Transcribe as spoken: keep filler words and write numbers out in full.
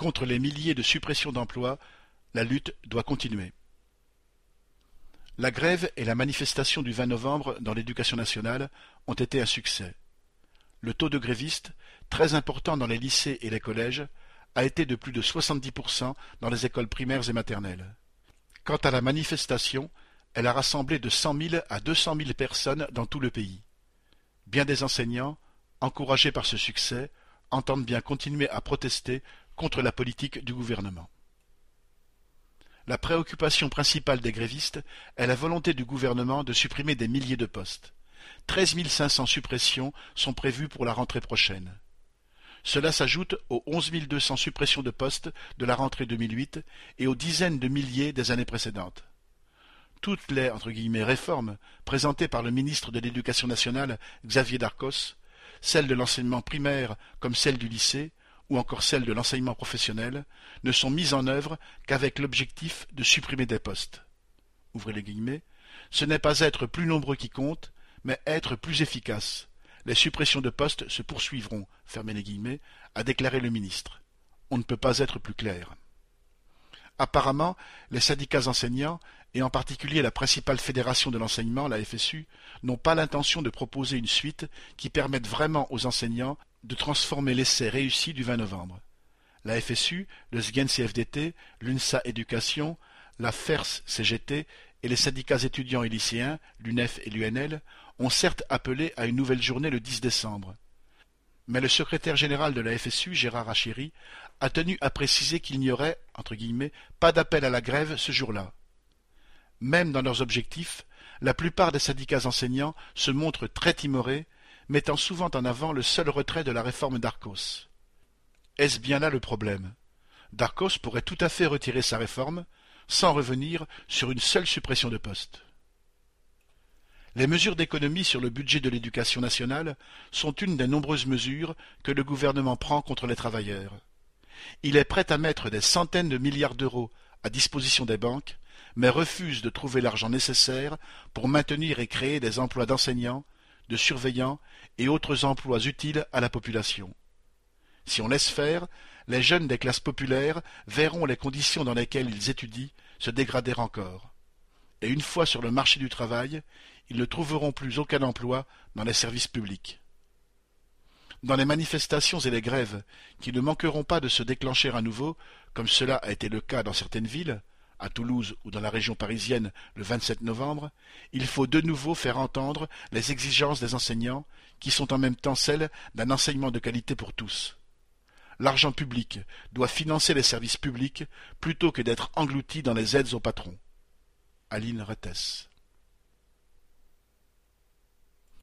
Contre les milliers de suppressions d'emplois, la lutte doit continuer. La grève et la manifestation du vingt novembre dans l'éducation nationale ont été un succès. Le taux de grévistes, très important dans les lycées et les collèges, a été de plus de soixante-dix pour cent dans les écoles primaires et maternelles. Quant à la manifestation, elle a rassemblé de cent mille à deux cent mille personnes dans tout le pays. Bien des enseignants, encouragés par ce succès, entendent bien continuer à protester contre la politique du gouvernement. La préoccupation principale des grévistes est la volonté du gouvernement de supprimer des milliers de postes. treize mille cinq cents suppressions sont prévues pour la rentrée prochaine. Cela s'ajoute aux onze mille deux cents suppressions de postes de la rentrée deux mille huit et aux dizaines de milliers des années précédentes. Toutes les entre guillemets, réformes présentées par le ministre de l'Éducation nationale, Xavier Darcos, celles de l'enseignement primaire comme celles du lycée, ou encore celles de l'enseignement professionnel, ne sont mises en œuvre qu'avec l'objectif de supprimer des postes. Ouvrez les guillemets, ce n'est pas être plus nombreux qui compte, mais être plus efficace. Les suppressions de postes se poursuivront, fermez les guillemets, a déclaré le ministre. On ne peut pas être plus clair. Apparemment, les syndicats enseignants, et en particulier la principale fédération de l'enseignement, la F S U, n'ont pas l'intention de proposer une suite qui permette vraiment aux enseignants de transformer l'essai réussi du vingt novembre. La F S U, le S G E N C F D T, l'UNSA Éducation, la F E R S C G T et les syndicats étudiants et lycéens, l'U N E F et l'U N L, ont certes appelé à une nouvelle journée le dix décembre. Mais le secrétaire général de la F S U, Gérard Achiri, a tenu à préciser qu'il n'y aurait, entre guillemets, pas d'appel à la grève ce jour-là. Même dans leurs objectifs, la plupart des syndicats enseignants se montrent très timorés, mettant souvent en avant le seul retrait de la réforme Darcos. Est-ce bien là le problème? Darcos pourrait tout à fait retirer sa réforme, sans revenir sur une seule suppression de postes. Les mesures d'économie sur le budget de l'éducation nationale sont une des nombreuses mesures que le gouvernement prend contre les travailleurs. Il est prêt à mettre des centaines de milliards d'euros à disposition des banques, mais refuse de trouver l'argent nécessaire pour maintenir et créer des emplois d'enseignants, de surveillants et autres emplois utiles à la population. Si on laisse faire, les jeunes des classes populaires verront les conditions dans lesquelles ils étudient se dégrader encore. Et une fois sur le marché du travail, ils ne trouveront plus aucun emploi dans les services publics. Dans les manifestations et les grèves, qui ne manqueront pas de se déclencher à nouveau, comme cela a été le cas dans certaines villes, à Toulouse ou dans la région parisienne le vingt-sept novembre, il faut de nouveau faire entendre les exigences des enseignants, qui sont en même temps celles d'un enseignement de qualité pour tous. L'argent public doit financer les services publics plutôt que d'être englouti dans les aides aux patrons. Aline Rettes.